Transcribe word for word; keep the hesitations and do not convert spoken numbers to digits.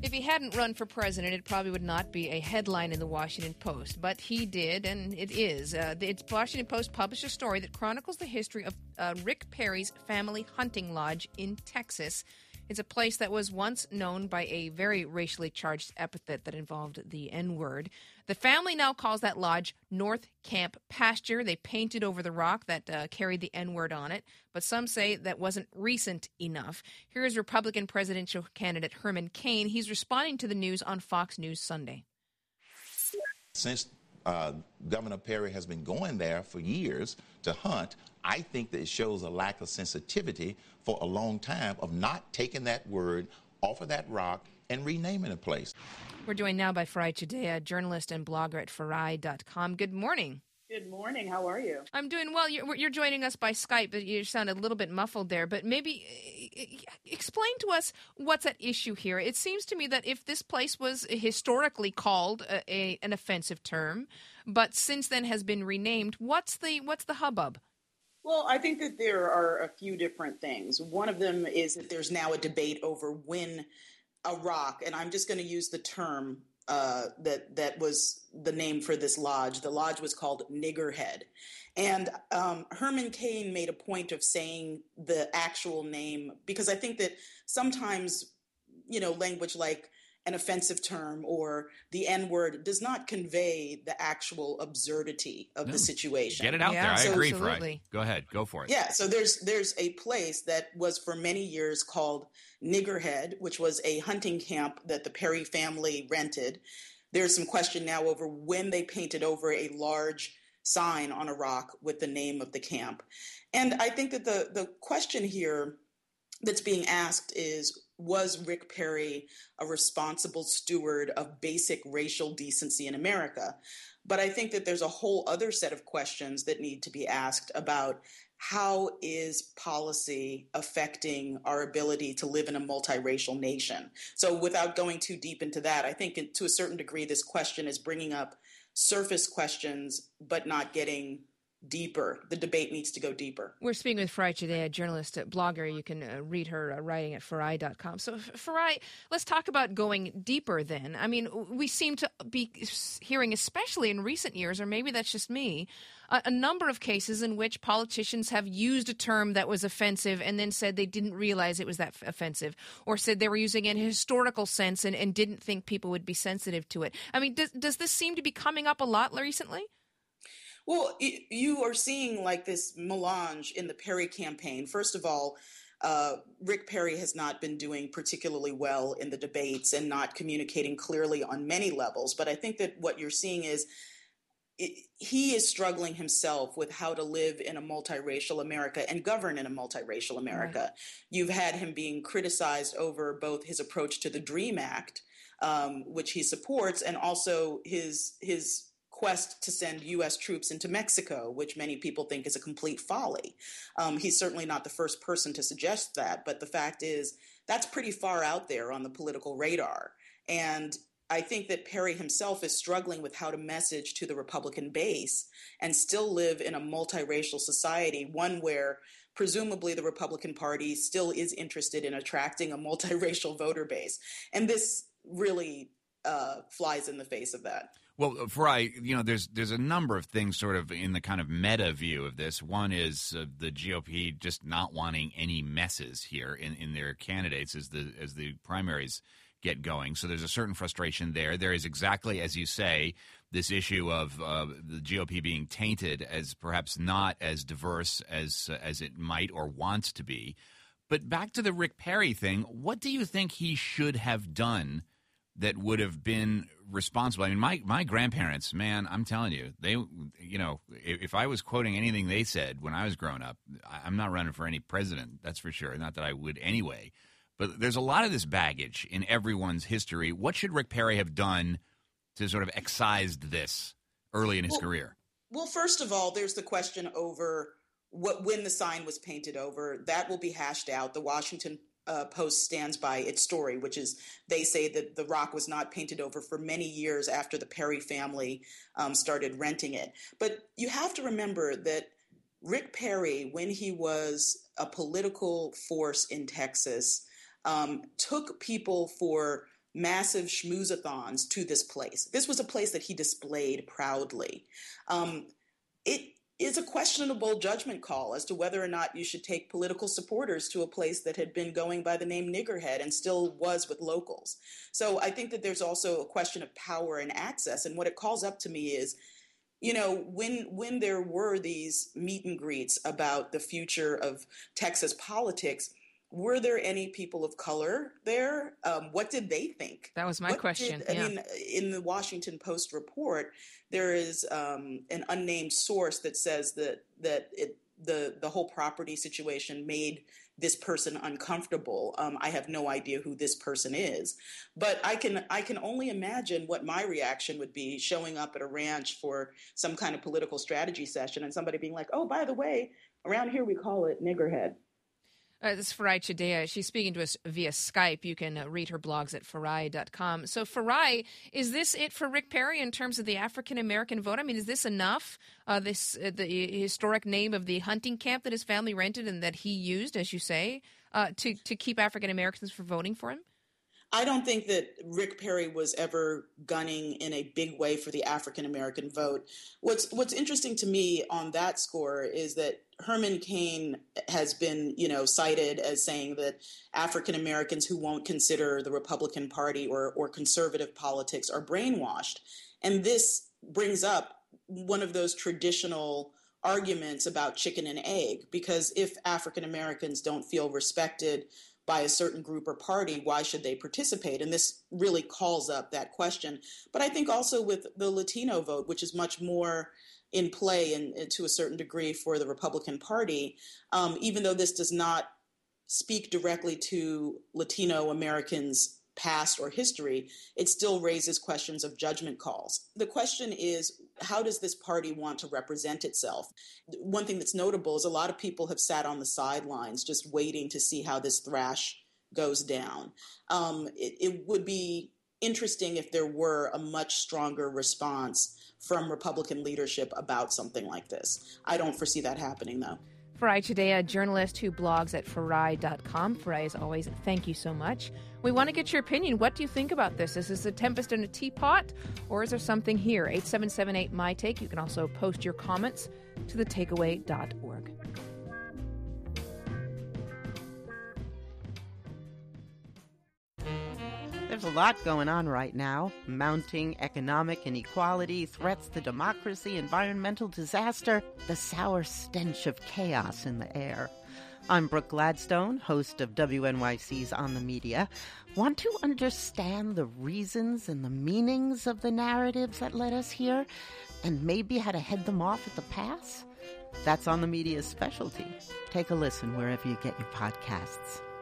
If he hadn't run for president, it probably would not be a headline in the Washington Post. But he did, and it is. Uh, the it's Washington Post published a story that chronicles the history of uh, Rick Perry's family hunting lodge in Texas. It's a place that was once known by a very racially charged epithet that involved the N-word. The family now calls that lodge North Camp Pasture. They painted over the rock that uh, carried the N-word on it, but some say that wasn't recent enough. Here is Republican presidential candidate Herman Cain. He's responding to the news on Fox News Sunday. Since uh, Governor Perry has been going there for years to hunt, I think that it shows a lack of sensitivity for a long time of not taking that word off of that rock and renaming a place. We're joined now by Farai Chideya, journalist and blogger at Farai dot com. Good morning. Good morning. How are you? I'm doing well. You're, you're joining us by Skype, but you sound a little bit muffled there. But maybe explain to us what's at issue here. It seems to me that if this place was historically called a, a, an offensive term, but since then has been renamed, what's the what's the hubbub? Well, I think that there are a few different things. One of them is that there's now a debate over when a rock, and I'm just going to use the term uh, that that was the name for this lodge. The lodge was called Niggerhead. And um, Herman Cain made a point of saying the actual name because I think that sometimes, you know, language like an offensive term or the N-word does not convey the actual absurdity of no. the situation. Get it out yeah, there. I so agree, absolutely. Farai. Go ahead. Go for it. Yeah, so there's there's a place that was for many years called Niggerhead, which was a hunting camp that the Perry family rented. There's some question now over when they painted over a large sign on a rock with the name of the camp. And I think that the, the question here that's being asked is, was Rick Perry a responsible steward of basic racial decency in America? But I think that there's a whole other set of questions that need to be asked about how is policy affecting our ability to live in a multiracial nation? So without going too deep into that, I think to a certain degree, this question is bringing up surface questions, but not getting deeper. The debate needs to go deeper. We're speaking with Farai Chideya, a journalist, a blogger. You can uh, read her uh, writing at Farai dot com. So, Farai, let's talk about going deeper then. I mean, we seem to be hearing, especially in recent years, or maybe that's just me, a, a number of cases in which politicians have used a term that was offensive and then said they didn't realize it was that f- offensive, or said they were using it in a historical sense and, and didn't think people would be sensitive to it. I mean, does, does this seem to be coming up a lot recently? Well, you are seeing like this melange in the Perry campaign. First of all, uh, Rick Perry has not been doing particularly well in the debates and not communicating clearly on many levels. But I think that what you're seeing is it, he is struggling himself with how to live in a multiracial America and govern in a multiracial America. Right. You've had him being criticized over both his approach to the DREAM Act, um, which he supports, and also his his quest to send U S troops into Mexico, which many people think is a complete folly. Um, he's certainly not the first person to suggest that, but the fact is that's pretty far out there on the political radar. And I think that Perry himself is struggling with how to message to the Republican base and still live in a multiracial society, one where presumably the Republican Party still is interested in attracting a multiracial voter base. And this really uh, flies in the face of that. Well, Farai, you know, there's there's a number of things sort of in the kind of meta view of this. One is uh, the G O P just not wanting any messes here in, in their candidates as the as the primaries get going. So there's a certain frustration there. There is exactly, as you say, this issue of uh, the G O P being tainted as perhaps not as diverse as uh, as it might or wants to be. But back to the Rick Perry thing, what do you think he should have done that would have been responsible? I mean, my, my grandparents, man, I'm telling you, they, you know, if, if I was quoting anything they said when I was growing up, I'm not running for any president, that's for sure. Not that I would anyway. But there's a lot of this baggage in everyone's history. What should Rick Perry have done to sort of excise this early in his well, career? Well, first of all, there's the question over what when the sign was painted over. That will be hashed out. The Washington Uh, Post stands by its story, which is they say that the rock was not painted over for many years after the Perry family um, started renting it. But you have to remember that Rick Perry, when he was a political force in Texas, um, took people for massive schmoozathons to this place. This was a place that he displayed proudly. Um, it is a questionable judgment call as to whether or not you should take political supporters to a place that had been going by the name Niggerhead and still was with locals. So I think that there's also a question of power and access. And what it calls up to me is, you know, when when there were these meet and greets about the future of Texas politics, were there any people of color there? Um, what did they think? That was my what question. Did, I yeah. mean, in the Washington Post report, there is um, an unnamed source that says that that it, the the whole property situation made this person uncomfortable. Um, I have no idea who this person is, but I can I can only imagine what my reaction would be showing up at a ranch for some kind of political strategy session and somebody being like, "Oh, by the way, around here we call it Niggerhead." Uh, this is Farai Chideya. She's speaking to us via Skype. You can uh, read her blogs at farai dot com. So, Farai, is this it for Rick Perry in terms of the African-American vote? I mean, is this enough, uh, this uh, the historic name of the hunting camp that his family rented and that he used, as you say, uh, to, to keep African-Americans from voting for him? I don't think that Rick Perry was ever gunning in a big way for the African-American vote. What's what's interesting to me on that score is that Herman Cain has been, you know, cited as saying that African-Americans who won't consider the Republican Party or, or conservative politics are brainwashed. And this brings up one of those traditional arguments about chicken and egg, because if African-Americans don't feel respected by a certain group or party, why should they participate? And this really calls up that question. But I think also with the Latino vote, which is much more in play and, and to a certain degree for the Republican Party, um, even though this does not speak directly to Latino Americans' past or history, it still raises questions of judgment calls. The question is, how does this party want to represent itself? One thing that's notable is a lot of people have sat on the sidelines just waiting to see how this thrash goes down. Um, it, it would be interesting if there were a much stronger response from Republican leadership about something like this. I don't foresee that happening, though. Farai Chideya, a journalist who blogs at farai dot com. Farai, as always, thank you so much. We want to get your opinion. What do you think about this? Is this a tempest in a teapot, or is there something here? eight seven seven eight, my take. You can also post your comments to the takeaway dot org. There's a lot going on right now. Mounting economic inequality, threats to democracy, environmental disaster, the sour stench of chaos in the air. I'm Brooke Gladstone, host of W N Y C's On the Media. Want to understand the reasons and the meanings of the narratives that led us here, and maybe how to head them off at the pass? That's On the Media's specialty. Take a listen wherever you get your podcasts.